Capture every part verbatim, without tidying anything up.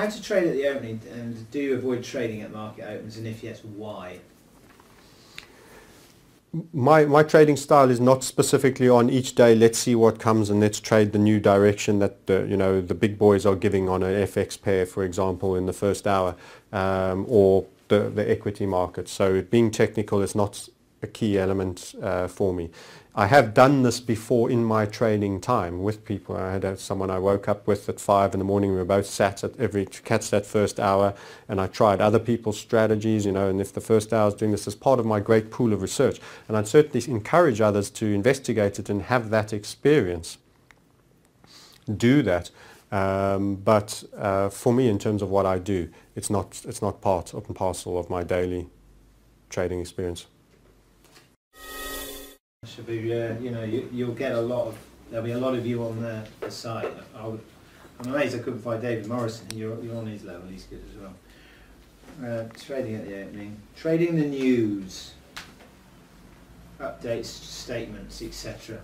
how to trade at the opening, and do you avoid trading at market opens, and if yes, why? My, my trading style is not specifically on each day, let's see what comes and let's trade the new direction that the, you know, the big boys are giving on an F X pair, for example, in the first hour, um, or the, the equity market. So being technical is not a key element uh, for me. I have done this before in my trading time with people. I had a, someone I woke up with at five in the morning. We were both sat at every to catch that first hour, and I tried other people's strategies, you know, and if the first hour is doing this as part of my great pool of research, and I'd certainly encourage others to investigate it and have that experience. Do that. Um, but uh, for me, in terms of what I do, it's not, it's not part and parcel of my daily trading experience. Should be, uh, you know, you, you'll get a lot of, there'll be a lot of you on the, the site. I would, I'm amazed I couldn't find David Morrison. You're, you're on his level, he's good as well. Uh, trading at the opening. Trading the news, updates, statements, et cetera.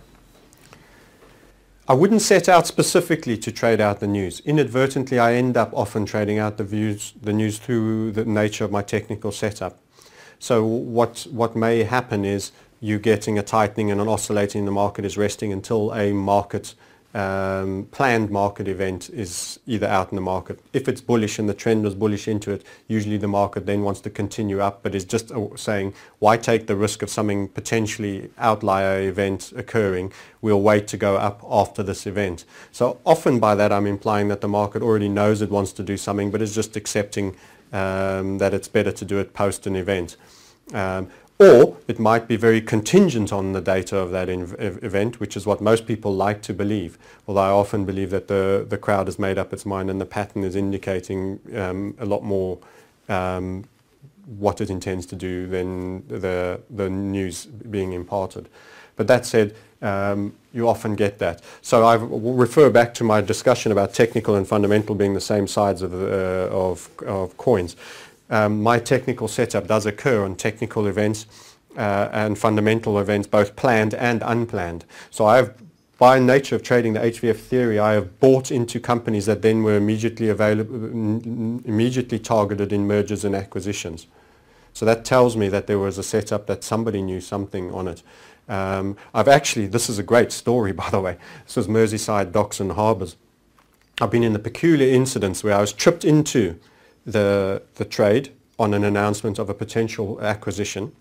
I wouldn't set out specifically to trade out the news. Inadvertently, I end up often trading out the, views, the news through the nature of my technical setup. So what, what may happen is you're getting a tightening and an oscillating in the market is resting until a market, um, planned market event is either out in the market. If it's bullish and the trend was bullish into it, usually the market then wants to continue up, but is just saying, why take the risk of something potentially outlier event occurring? We'll wait to go up after this event. So often by that I'm implying that the market already knows it wants to do something, but is just accepting um, that it's better to do it post an event. Um, Or it might be very contingent on the data of that event, which is what most people like to believe. Although I often believe that the, the crowd has made up its mind and the pattern is indicating um, a lot more um, what it intends to do than the, the news being imparted. But that said, um, you often get that. So I will refer back to my discussion about technical and fundamental being the same sides of, uh, of, of coins. Um, my technical setup does occur on technical events uh, and fundamental events, both planned and unplanned. So I have, by nature of trading the H V F theory, I have bought into companies that then were immediately available, immediately targeted in mergers and acquisitions. So that tells me that there was a setup that somebody knew something on it. Um, I've actually, this is a great story, by the way. This was Merseyside Docks and Harbours. I've been in the peculiar incidents where I was tripped into The, the trade on an announcement of a potential acquisition.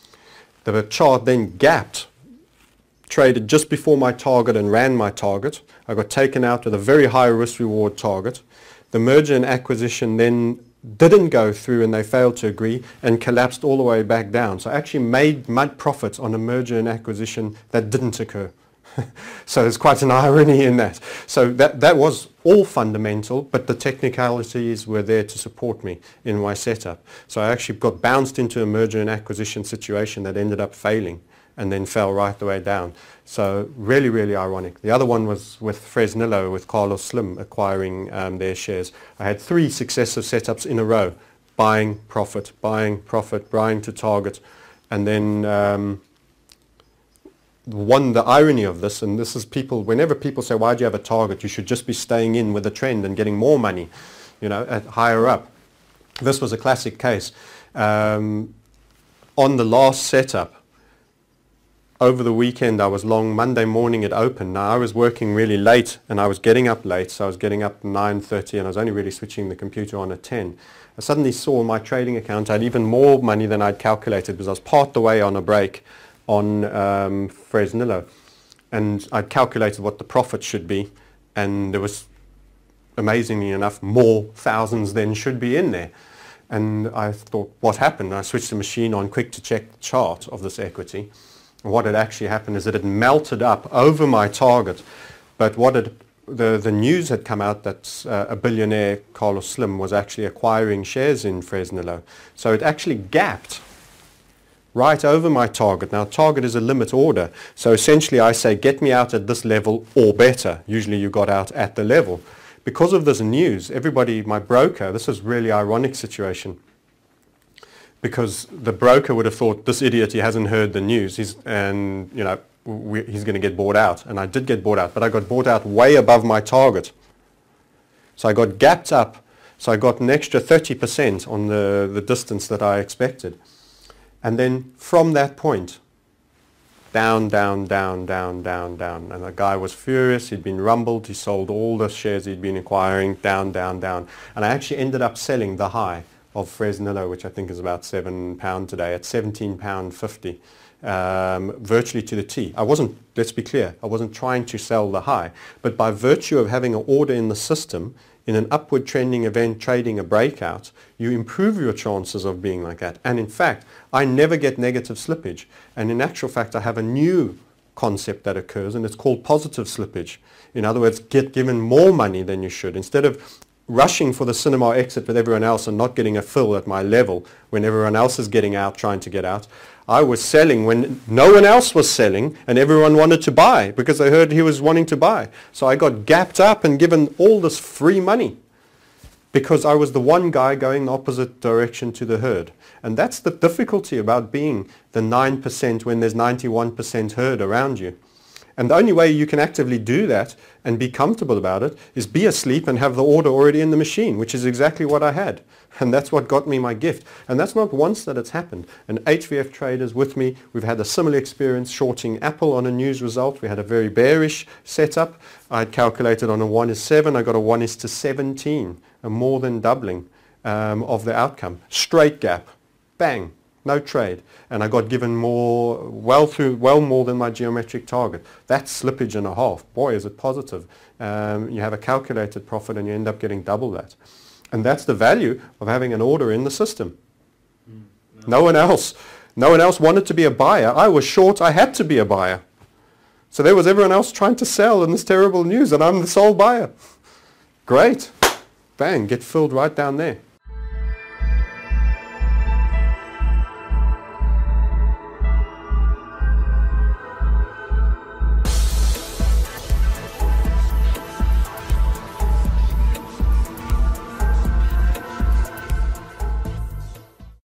The chart then gapped, traded just before my target and ran my target. I got taken out with a very high risk reward target. The merger and acquisition then didn't go through and they failed to agree and collapsed all the way back down. So I actually made mud profits on a merger and acquisition that didn't occur. So there's quite an irony in that. So that, that was all fundamental, but the technicalities were there to support me in my setup. So I actually got bounced into a merger and acquisition situation that ended up failing and then fell right the way down. So really, really ironic. The other one was with Fresnillo, with Carlos Slim acquiring um, their shares. I had three successive setups in a row, buying, profit, buying, profit, buying to target, and then um, one, the irony of this, and this is people, whenever people say, why do you have a target? You should just be staying in with the trend and getting more money, you know, at higher up. This was a classic case. Um, on the last setup, over the weekend I was long. Monday morning it opened. Now I was working really late and I was getting up late, so I was getting up nine thirty and I was only really switching the computer on at ten. I suddenly saw my trading account I had even more money than I'd calculated because I was part the way on a break on um, Fresnillo, and I'd calculated what the profit should be, and there was, amazingly enough, more thousands than should be in there. And I thought, what happened? I switched the machine on quick to check the chart of this equity. And what had actually happened is that it melted up over my target, but what had, the, the news had come out that uh, a billionaire, Carlos Slim, was actually acquiring shares in Fresnillo. So it actually gapped right over my target. Now target is a limit order, so essentially I say get me out at this level or better. Usually you got out at the level. Because of this news, everybody, my broker, this is really ironic situation, because the broker would have thought, this idiot, he hasn't heard the news, he's, and you know, we, he's going to get bought out. And I did get bought out, but I got bought out way above my target. So I got gapped up So I got an extra thirty percent on the, the distance that I expected. And then from that point, down, down, down, down, down, down. And the guy was furious. He'd been rumbled. He sold all the shares he'd been acquiring, down, down, down. And I actually ended up selling the high of Fresnillo, which I think is about seven pounds today, at seventeen pounds fifty, um, virtually to the T. I wasn't, let's be clear, I wasn't trying to sell the high. But by virtue of having an order in the system, in an upward trending event, trading a breakout, you improve your chances of being like that. And in fact, I never get negative slippage. And in actual fact, I have a new concept that occurs, and it's called positive slippage. In other words, get given more money than you should. Instead of rushing for the cinema exit with everyone else and not getting a fill at my level when everyone else is getting out, trying to get out, I was selling when no one else was selling and everyone wanted to buy because they heard he was wanting to buy. So I got gapped up and given all this free money because I was the one guy going the opposite direction to the herd. And that's the difficulty about being the nine percent when there's ninety-one percent herd around you. And the only way you can actively do that and be comfortable about it is be asleep and have the order already in the machine, which is exactly what I had. And that's what got me my gift. And that's not once that it's happened. And H V F traders with me, we've had a similar experience shorting Apple on a news result. We had a very bearish setup. I had calculated on a one is seven. I got a one is to seventeen, a more than doubling um, of the outcome. Straight gap. Bang. No trade. And I got given more, well through, well more than my geometric target. That's slippage and a half. Boy, is it positive. Um, you have a calculated profit and you end up getting double that. And that's the value of having an order in the system. Mm, no. no one else, no one else wanted to be a buyer. I was short. I had to be a buyer. So there was everyone else trying to sell in this terrible news, and I'm the sole buyer. Great. Bang, get filled right down there.